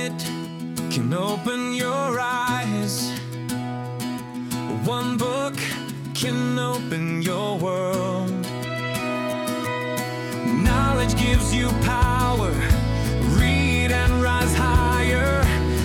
minute can open your eyes. One book can open your world. Knowledge gives you power. Read and rise higher.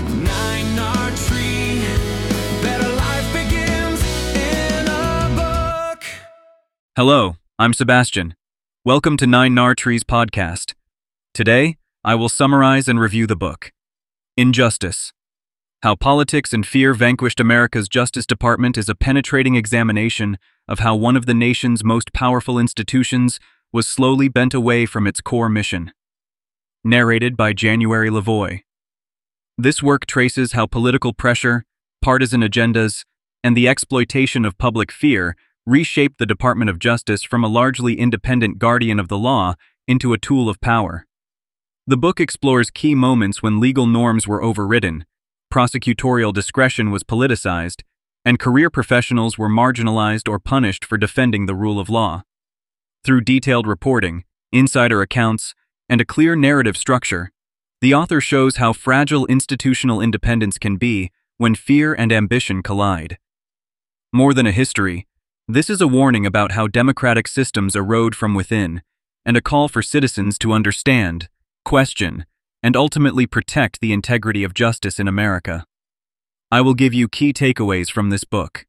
9R Tree. Better life begins in a book. Hello, I'm Sebastian. Welcome to 9R Tree's podcast. Today, I will summarize and review the book, Injustice. How Politics and Fear Vanquished America's Justice Department is a penetrating examination of how one of the nation's most powerful institutions was slowly bent away from its core mission. Narrated by January Lavoie. This work traces how political pressure, partisan agendas, and the exploitation of public fear reshaped the Department of Justice from a largely independent guardian of the law into a tool of power. The book explores key moments when legal norms were overridden, prosecutorial discretion was politicized, and career professionals were marginalized or punished for defending the rule of law. Through detailed reporting, insider accounts, and a clear narrative structure, the author shows how fragile institutional independence can be when fear and ambition collide. More than a history, this is a warning about how democratic systems erode from within, and a call for citizens to understand, question, and ultimately protect the integrity of justice in America. I will give you key takeaways from this book.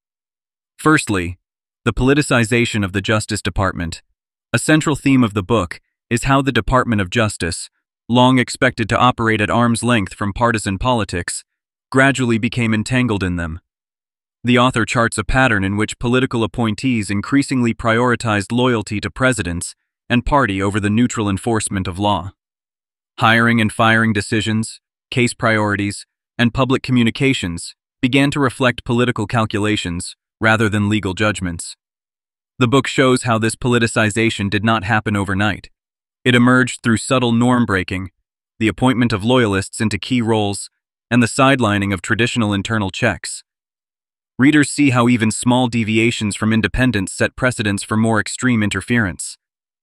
Firstly, the politicization of the Justice Department. A central theme of the book is how the Department of Justice, long expected to operate at arm's length from partisan politics, gradually became entangled in them. The author charts a pattern in which political appointees increasingly prioritized loyalty to presidents and party over the neutral enforcement of law. Hiring and firing decisions, case priorities, and public communications began to reflect political calculations rather than legal judgments. The book shows how this politicization did not happen overnight. It emerged through subtle norm breaking, the appointment of loyalists into key roles, and the sidelining of traditional internal checks. Readers see how even small deviations from independence set precedents for more extreme interference.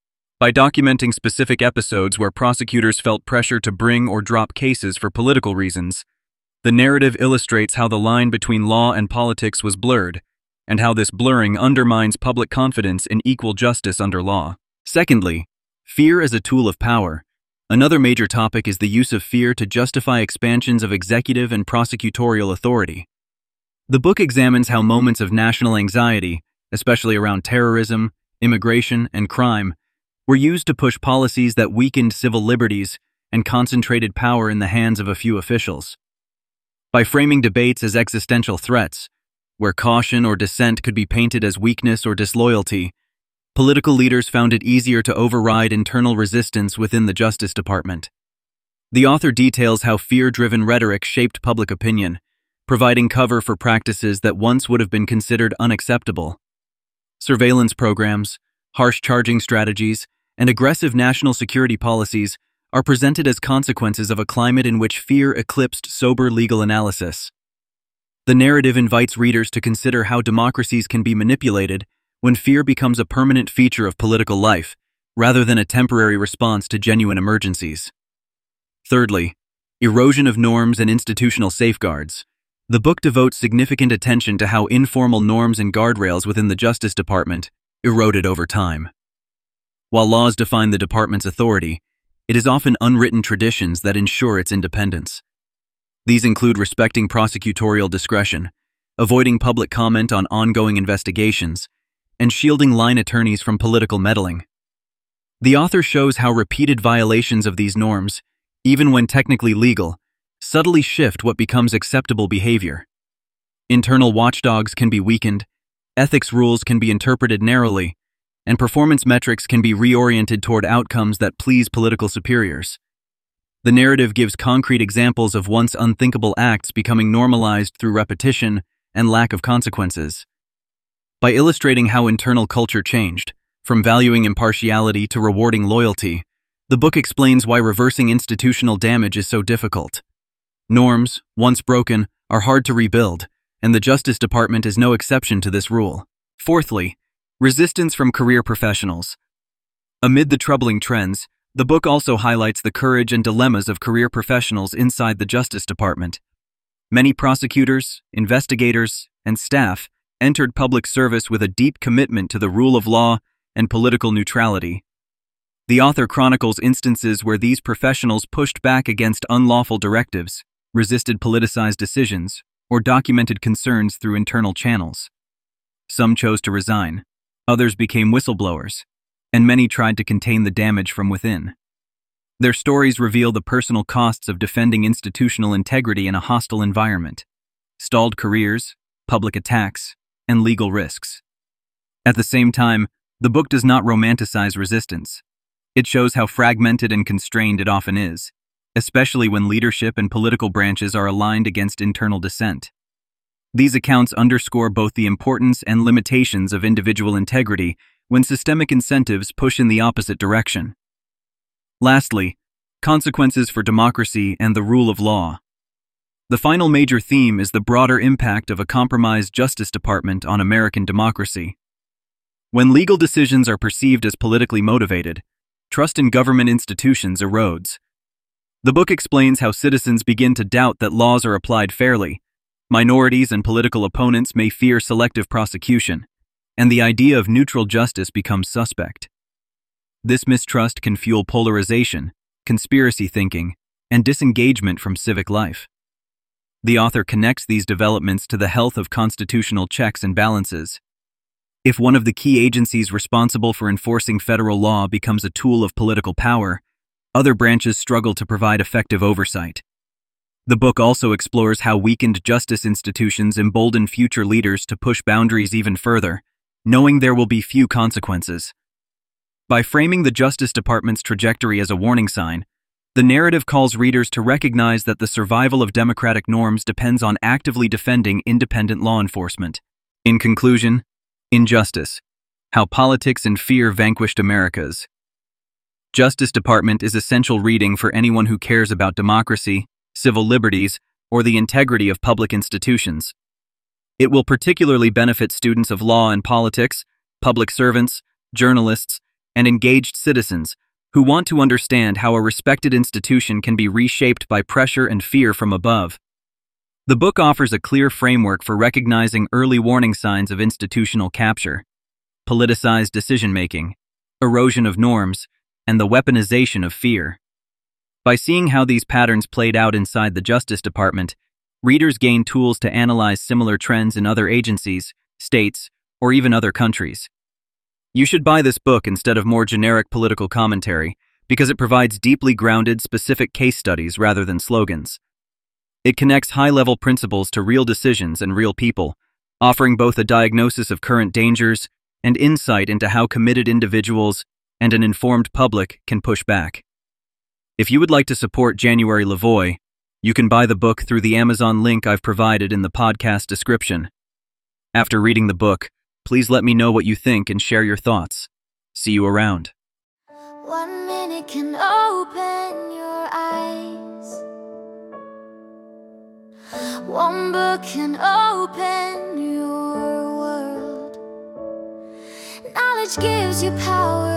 By documenting specific episodes where prosecutors felt pressure to bring or drop cases for political reasons, the narrative illustrates how the line between law and politics was blurred, and how this blurring undermines public confidence in equal justice under law. Secondly, fear as a tool of power. Another major topic is the use of fear to justify expansions of executive and prosecutorial authority. The book examines how moments of national anxiety, especially around terrorism, immigration, and crime, were used to push policies that weakened civil liberties and concentrated power in the hands of a few officials. By framing debates as existential threats, where caution or dissent could be painted as weakness or disloyalty, political leaders found it easier to override internal resistance within the Justice Department. The author details how fear-driven rhetoric shaped public opinion, providing cover for practices that once would have been considered unacceptable. Surveillance programs, harsh charging strategies, and aggressive national security policies are presented as consequences of a climate in which fear eclipsed sober legal analysis. The narrative invites readers to consider how democracies can be manipulated when fear becomes a permanent feature of political life, rather than a temporary response to genuine emergencies. Thirdly, erosion of norms and institutional safeguards. The book devotes significant attention to how informal norms and guardrails within the Justice Department eroded over time. While laws define the department's authority, it is often unwritten traditions that ensure its independence. These include respecting prosecutorial discretion, avoiding public comment on ongoing investigations, and shielding line attorneys from political meddling. The author shows how repeated violations of these norms, even when technically legal, subtly shift what becomes acceptable behavior. Internal watchdogs can be weakened, ethics rules can be interpreted narrowly, and performance metrics can be reoriented toward outcomes that please political superiors. The narrative gives concrete examples of once unthinkable acts becoming normalized through repetition and lack of consequences. By illustrating how internal culture changed, from valuing impartiality to rewarding loyalty, the book explains why reversing institutional damage is so difficult. Norms, once broken, are hard to rebuild, and the Justice Department is no exception to this rule. Fourthly, resistance from career professionals. Amid the troubling trends, The book also highlights the courage and dilemmas of career professionals inside the Justice Department. Many prosecutors, investigators, and staff entered public service with a deep commitment to the rule of law and political neutrality. The author chronicles instances where these professionals pushed back against unlawful directives, resisted politicized decisions, or documented concerns through internal channels. Some chose to resign, others became whistleblowers, and many tried to contain the damage from within. Their stories reveal the personal costs of defending institutional integrity in a hostile environment: stalled careers, public attacks, and legal risks. At the same time, the book does not romanticize resistance. It shows how fragmented and constrained it often is, especially when leadership and political branches are aligned against internal dissent. These accounts underscore both the importance and limitations of individual integrity when systemic incentives push in the opposite direction. Lastly, consequences for democracy and the rule of law. The final major theme is the broader impact of a compromised Justice Department on American democracy. When legal decisions are perceived as politically motivated, trust in government institutions erodes. The book explains how citizens begin to doubt that laws are applied fairly, minorities and political opponents may fear selective prosecution, and the idea of neutral justice becomes suspect. This mistrust can fuel polarization, conspiracy thinking, and disengagement from civic life. The author connects these developments to the health of constitutional checks and balances. If one of the key agencies responsible for enforcing federal law becomes a tool of political power, other branches struggle to provide effective oversight. The book also explores how weakened justice institutions embolden future leaders to push boundaries even further, knowing there will be few consequences. By framing the Justice Department's trajectory as a warning sign, the narrative calls readers to recognize that the survival of democratic norms depends on actively defending independent law enforcement. In conclusion, Injustice: How Politics and Fear Vanquished America's Justice Department is essential reading for anyone who cares about democracy, civil liberties, or the integrity of public institutions. It will particularly benefit students of law and politics, public servants, journalists, and engaged citizens who want to understand how a respected institution can be reshaped by pressure and fear from above. The book offers a clear framework for recognizing early warning signs of institutional capture, politicized decision-making, erosion of norms, and the weaponization of fear. By seeing how these patterns played out inside the Justice Department, readers gain tools to analyze similar trends in other agencies, states, or even other countries. You should buy this book instead of more generic political commentary because it provides deeply grounded, specific case studies rather than slogans. It connects high-level principles to real decisions and real people, offering both a diagnosis of current dangers and insight into how committed individuals and an informed public can push back. If you would like to support January Lavoie, you can buy the book through the Amazon link I've provided in the podcast description. After reading the book, please let me know what you think and share your thoughts. See you around. 1 minute can open your eyes. 1 book can open your world. Knowledge gives you power.